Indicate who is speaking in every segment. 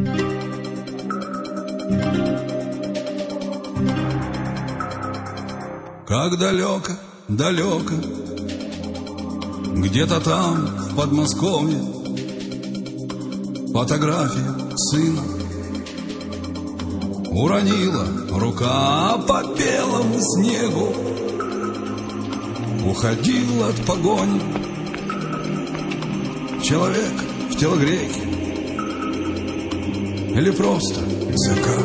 Speaker 1: Как далеко, далеко, где-то там, в Подмосковье, фотография сына уронила рука по белому снегу. Уходил от погони человек в телогрейке или просто ЗК.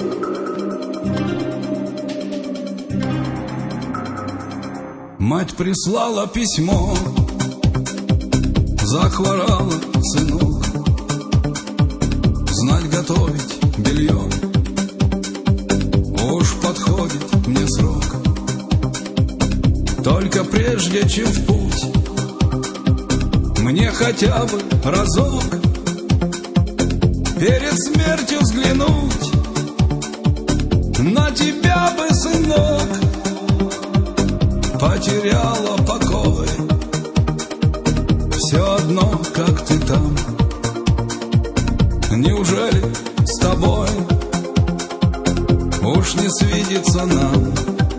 Speaker 1: Мать прислала письмо, захворала, сынок, знать готовить белье, уж подходит мне срок. Только прежде чем в путь, мне хотя бы разок перед смертью взглянуть на тебя бы, сынок. Потеряла покой, все одно, как ты там. Неужели с тобой уж не свидится нам?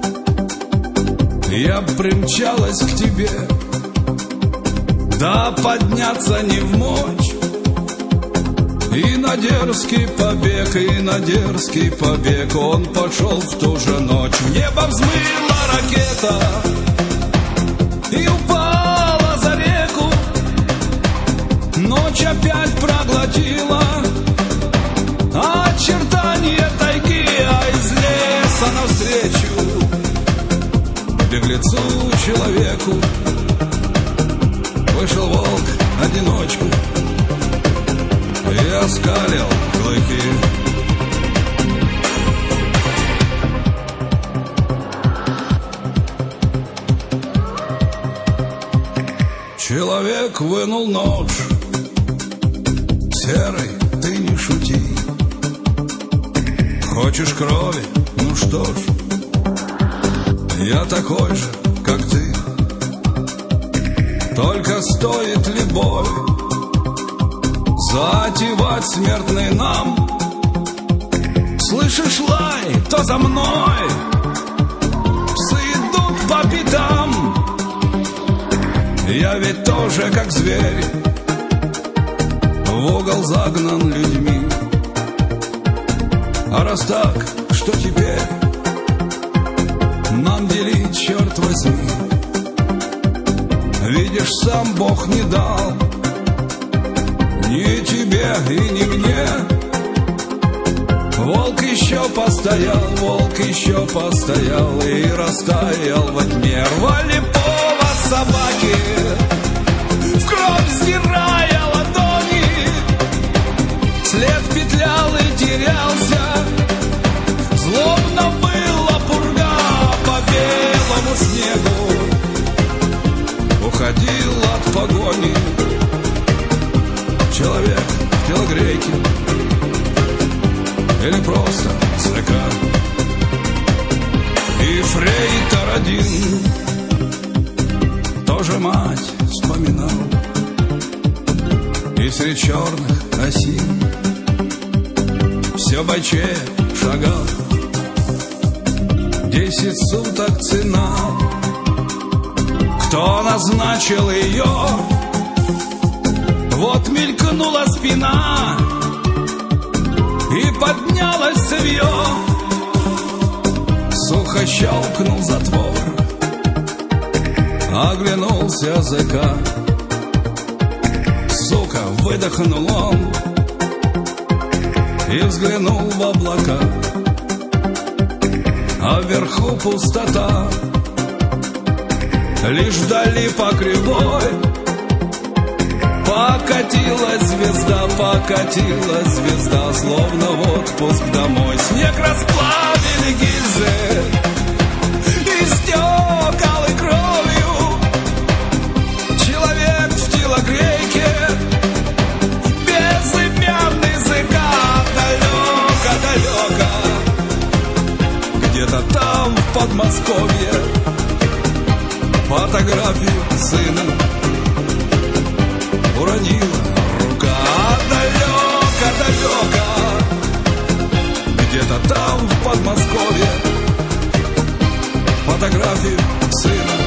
Speaker 1: Я примчалась к тебе, да подняться не вмочь. И на дерзкий побег, и на дерзкий побег он пошел в ту же ночь. В небо взмыла ракета и упала за реку. Ночь опять проглотила очертания тайги, а из леса навстречу беглецу человеку вышел волк-одиночку и оскалил клыки. Человек вынул нож. Серый, ты не шути. Хочешь крови? Ну что ж, я такой же, как ты. Только стоит ли бой затевать смертный нам? Слышишь лай, то за мной псы идут по пятам. Я ведь тоже как зверь, в угол загнан людьми. А раз так, что теперь нам делить, черт возьми? Видишь, сам Бог не дал ни тебе и ни мне. Волк еще постоял, волк еще постоял и растаял во тьме. Рвали повод собаки, в кровь сдирая ладони. След петлял и терялся, злобно была пурга по белому снегу. Уходил от погони человек в телогрейке или просто ЗК. И фрейтор один тоже мать вспоминал, и среди черных осин все бойче шагал. 10 суток цена. Кто назначил ее? Вот мелькнула спина и поднялось цевье. Сухо щелкнул затвор, оглянулся ЗК. Сука, выдохнул он и взглянул в облака. А вверху пустота, лишь вдали по кривой покатилась звезда, словно в отпуск домой. Снег расплавили гильзы, истекал и кровью. Человек в телогрейке, безымянный ЗК. Далеко, где-то там в Подмосковье фотографию сына уронила рука. Далеко, Подмосковье, фотографию сына.